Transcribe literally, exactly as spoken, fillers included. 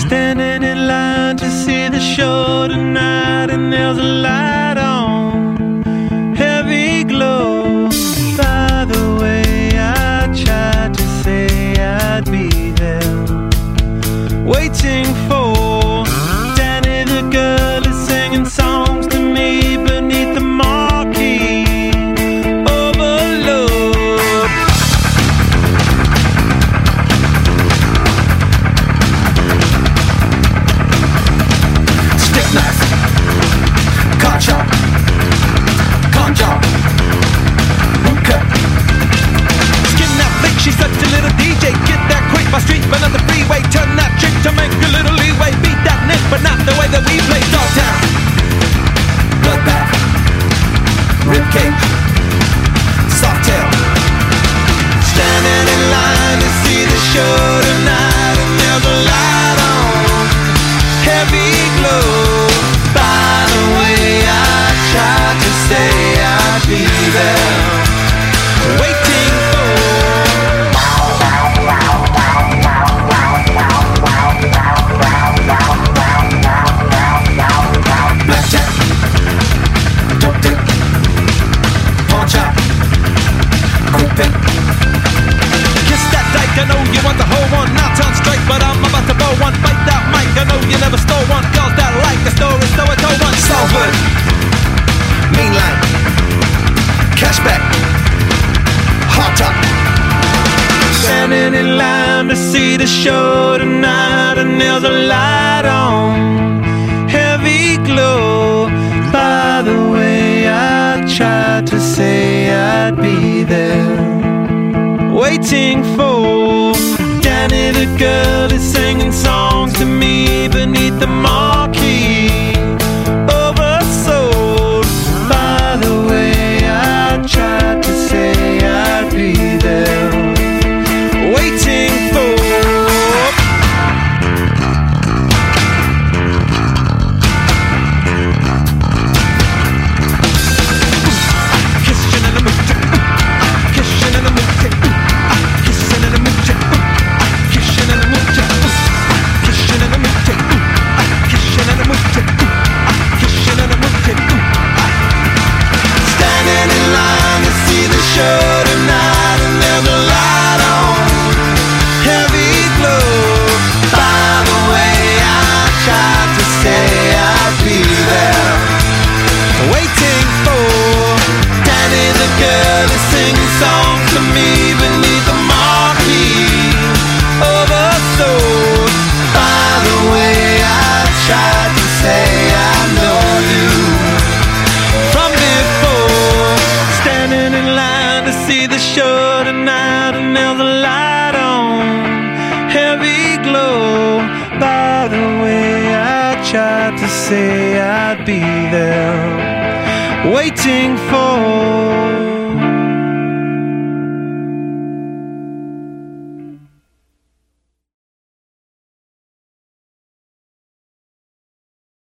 Standing in line to see the show tonight, and there's a light on, heavy glow. By the way, I tried to say I'd be there, waiting for Danny the girl is singing songs to me beneath the marquee. Overload. Stick knife, car chop, con job, boot cut. Skin that flick, she's such a little D J. Get that quick, my street, but on the freeway. Turn that trick to make a little leeway. Beat that nick, but not the way that we play. Dogtown, bloodbath, ribcage, soft tail. Standing in line to see the show tonight, and there's a light on, heavy glow. By the way, I tried to say I'd be there, waiting for blackjack, dope dick, pawn shop, quick pick. Kiss that dyke, I know you want the whole one. Now turn straight, but I'm about to blow one. Bite that mic, I know you never stole one. Girls that like the story, so I told one. Salford, mean line, cashback, hot top. Standing in line to see the show tonight, and there's a light on, heavy glow. By the way, I tried to say I'd be there, waiting for Danny the girl is singing songs to me beneath the marquee. Oversold. By the way, I tried to say I'd be there, waiting for kissing in the mood, kissing in the mood, kissing in the mood, kissing in the mood, kissing in the mood, kissing in the mood, kissing in the mood. Standing in line to see the show tonight, and there's a light on, heavy glow. By the way, I tried to say I'd be there, waiting for Danny the girl to sing songs to me beneath the marquee. Oversold. By the way, I tried to say I know you from before. Standing in line to see the show tonight, and there's a light on, heavy glow. By the way, I tried to say I'd be there, waiting for